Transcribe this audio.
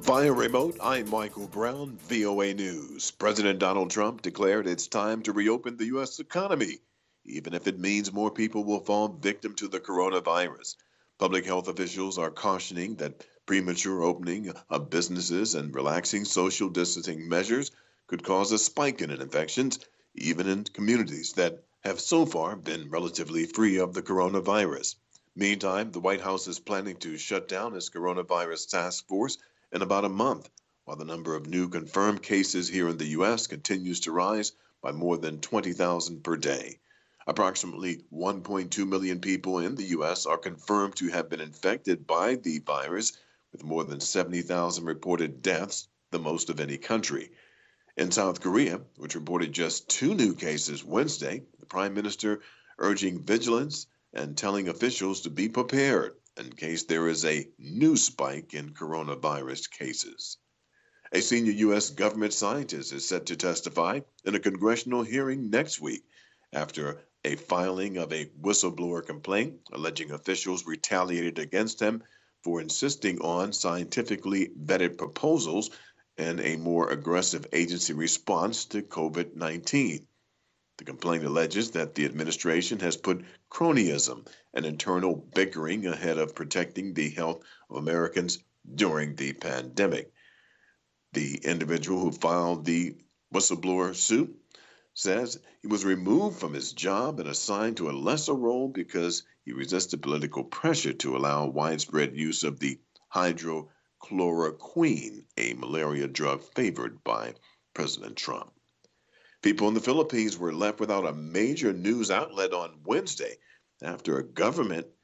Via remote, I'm Michael Brown, VOA News. President Donald Trump declared it's time to reopen the U.S. economy, even if it means more people will fall victim to the coronavirus. Public health officials are cautioning that premature opening of businesses and relaxing social distancing measures could cause a spike in infections, even in communities that have so far been relatively free of the coronavirus. Meantime, the White House is planning to shut down its coronavirus task force in about a month, while the number of new confirmed cases here in the U.S. continues to rise by more than 20,000 per day. Approximately 1.2 million people in the U.S. are confirmed to have been infected by the virus, with more than 70,000 reported deaths, the most of any country. In South Korea, which reported just two new cases Wednesday, the prime minister urging vigilance and telling officials to be prepared in case there is a new spike in coronavirus cases. A senior U.S. government scientist is set to testify in a congressional hearing next week after a filing of a whistleblower complaint alleging officials retaliated against him for insisting on scientifically vetted proposals and a more aggressive agency response to COVID 19. The complaint alleges that the administration has put cronyism and internal bickering ahead of protecting the health of Americans during the pandemic. The individual who filed the whistleblower suit says he was removed from his job and assigned to a lesser role because he resisted political pressure to allow widespread use of the hydrochloroquine, a malaria drug favored by President Trump. People in the Philippines were left without a major news outlet on Wednesday after a government